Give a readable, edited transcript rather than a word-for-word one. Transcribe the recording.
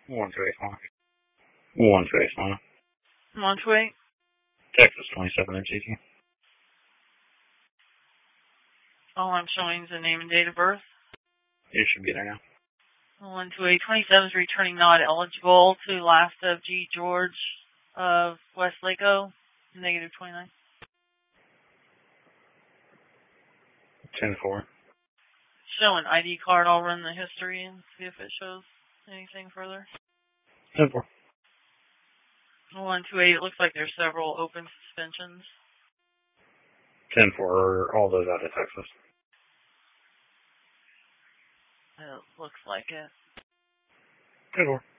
1285. 1285. Monterey. Texas 27 MCT. All I'm showing is the name and date of birth. It should be there now. 12827 is returning not eligible to last of G. George of West Laco, negative 29. 10-4. Show an ID card. I'll run the history and see if it shows anything further. 10-4. 128, it looks like there's several open suspensions. 10-4, all those out of Texas. It looks like it. 10-4.